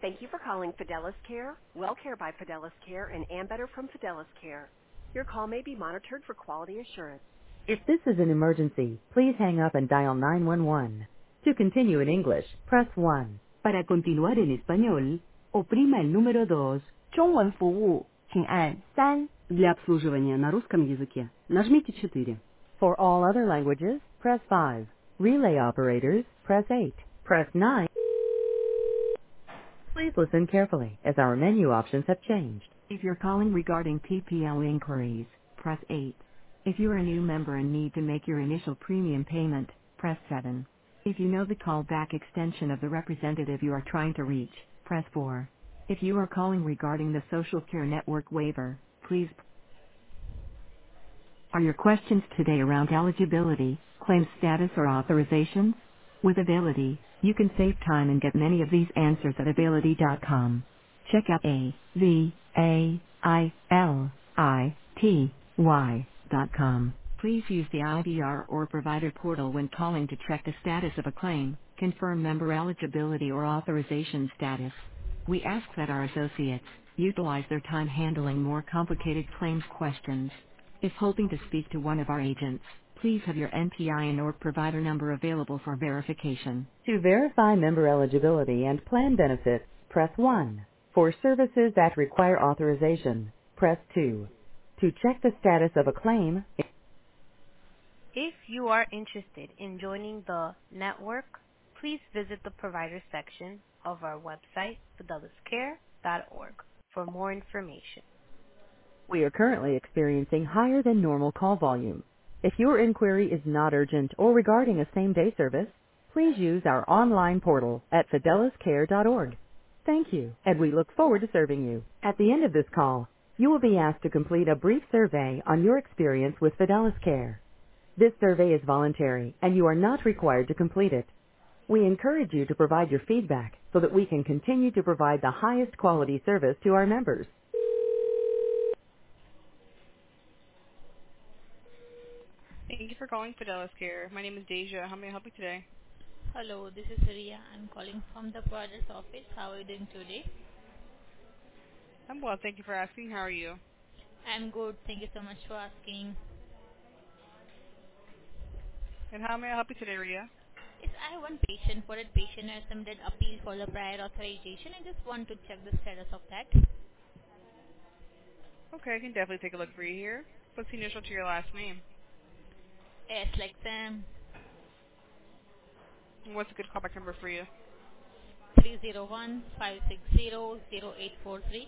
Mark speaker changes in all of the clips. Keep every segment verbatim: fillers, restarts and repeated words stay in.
Speaker 1: Thank you for calling Fidelis Care, WellCare by Fidelis Care, and Ambetter from Fidelis Care. Your call may be monitored for quality assurance. If this is an emergency, please hang up and dial nine one one. To continue in English, press one. Para continuar en español, oprima el número dos. 中文服务请按三. Для обслуживания на русском языке нажмите четыре. For all other languages, press five. Relay operators, press eight. Press nine. Please listen carefully, as our menu options have changed. If you're calling regarding P P L inquiries, press eight. If you are a new member and need to make your initial premium payment, press seven. If you know the callback extension of the representative you are trying to reach, press four. If you are calling regarding the Social Care Network waiver, please. Are your questions today around eligibility, claim status, or authorizations? With Availity, you can save time and get many of these answers at availity dot com. Check out A V A I L I T Y dot com. Please use the I V R or provider portal when calling to check the status of a claim, confirm member eligibility or authorization status. We ask that our associates utilize their time handling more complicated claims questions. If hoping to speak to one of our agents, please have your N P I N or provider number available for verification. To verify member eligibility and plan benefits, press one. For services that require authorization, press two. To check the status of a claim, if you are interested in joining the network, please visit the provider section of our website, fidelis care dot org, for more information. We are currently experiencing higher than normal call volume. If your inquiry is not urgent or regarding a same-day service, please use our online portal at fidelis care dot org. Thank you, and we look forward to serving you. At the end of this call, you will be asked to complete a brief survey on your experience with Fidelis Care. This survey is voluntary, and you are not required to complete it. We encourage you to provide your feedback so that we can continue to provide the highest quality service to our members.
Speaker 2: Thank you for calling Fidelis Care. My name is Deja. How may I help you today?
Speaker 3: Hello, this is Ria. I'm calling from the provider's office. How are you doing today?
Speaker 2: I'm well. Thank you for asking. How are you?
Speaker 3: I'm good. Thank you so much for asking.
Speaker 2: And how may I help you today, Ria?
Speaker 3: Yes, I have one patient. For that patient has submitted appeal for the prior authorization. I just want to check the status of that.
Speaker 2: Okay, I can definitely take a look for you here. What's the initial to your last name?
Speaker 3: Yes, like Sam
Speaker 2: And what's a good callback number for you?
Speaker 3: three zero one five six zero zero eight four three.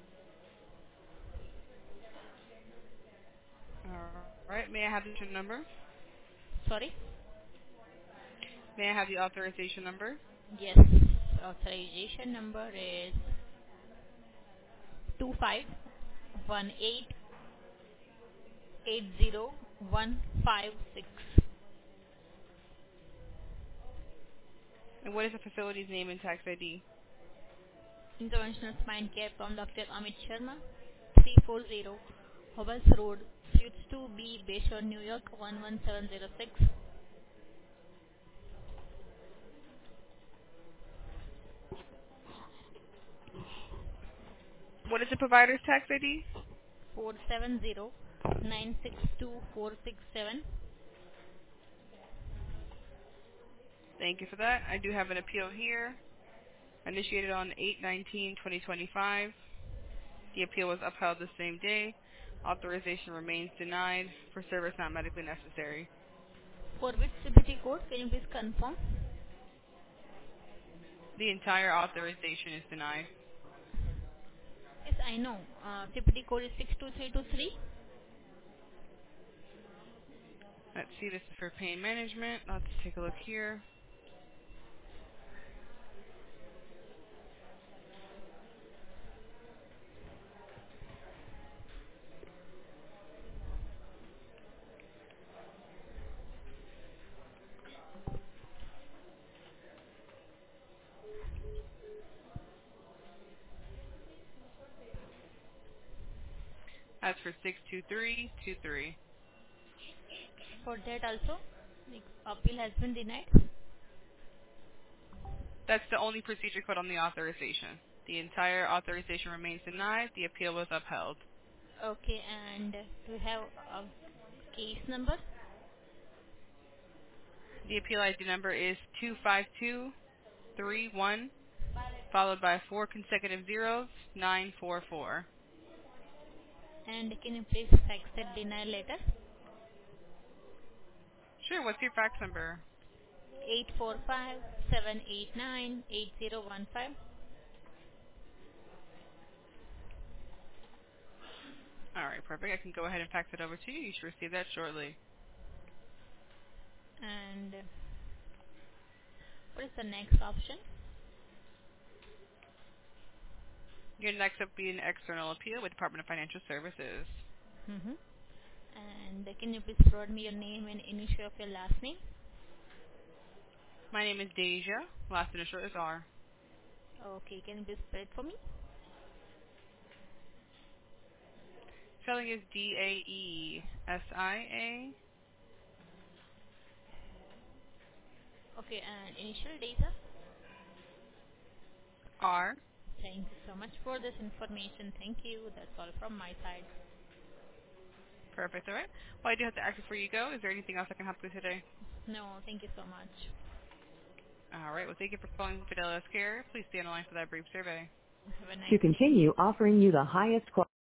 Speaker 2: All right. May I have the patient number?
Speaker 3: Sorry?
Speaker 2: May I have the authorization number?
Speaker 3: Yes, authorization number is two five one eight eight zero one five six.
Speaker 2: And what is the facility's name and tax I D?
Speaker 3: Interventional Spine Care from Doctor Amit Sharma, three forty Hobbles Road, Suite two B, Bayshore, New York, one one seven zero six.
Speaker 2: What is the provider's tax I D?
Speaker 3: four seven zero nine six two four six seven.
Speaker 2: Thank you for that. I do have an appeal here. Initiated on eight nineteen twenty twenty-five. The appeal was upheld the same day. Authorization remains denied for service not medically necessary.
Speaker 3: For which C P T code, can you please confirm?
Speaker 2: The entire authorization is denied.
Speaker 3: Yes, I know. Uh, C P T code is six two three two three.
Speaker 2: Let's see, this is for pain management. Let's take a look here. That's for six two three two three.
Speaker 3: For that also, the appeal has been denied.
Speaker 2: That's the only procedure code on the authorization. The entire authorization remains denied. The appeal was upheld.
Speaker 3: Okay, and do you have a case number?
Speaker 2: The appeal I D number is two five two three one, followed by four consecutive zeros, nine four four.
Speaker 3: And can you please fax that denial letter?
Speaker 2: Sure, what's your fax number?
Speaker 3: eight four five, seven eight nine, eight zero one five.
Speaker 2: All right, perfect. I can go ahead and fax it over to you. You should receive that shortly.
Speaker 3: And what is the next option?
Speaker 2: Your next up be an external appeal with Department of Financial Services.
Speaker 3: Mm-hmm. And can you please provide me your name and initial of your last name?
Speaker 2: My name is Deja. Last initial is R.
Speaker 3: Okay, can you please spell it for me?
Speaker 2: Spelling is D A E S I A
Speaker 3: Okay, and initial data?
Speaker 2: R.
Speaker 3: Thank you so much for this information. Thank you. That's all from my side.
Speaker 2: Perfect. All right. Well, I do have to ask before you go. Is there anything else I can help you with today?
Speaker 3: No, thank you so much.
Speaker 2: All right. Well, thank you for calling Fidelis Care. Please stay on the line for that brief survey.
Speaker 3: Have a nice
Speaker 1: To
Speaker 3: day.
Speaker 1: continue offering you the highest quality